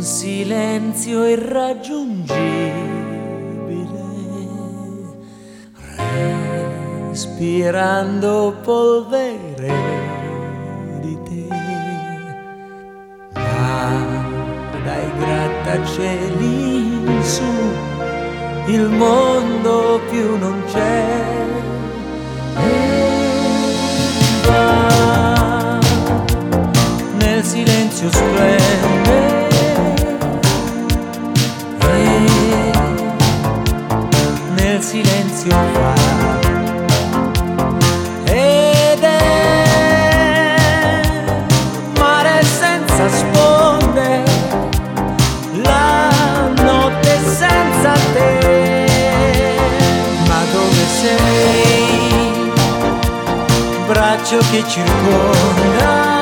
silenzio irraggiungibile, respirando polvere di te, ma dai grattacieli in su il mondo più non c'è. E va, nel silenzio splende, nel silenzio fa, ed è mare senza sponde, la notte senza te. Ma dove sei? Braccio che circonda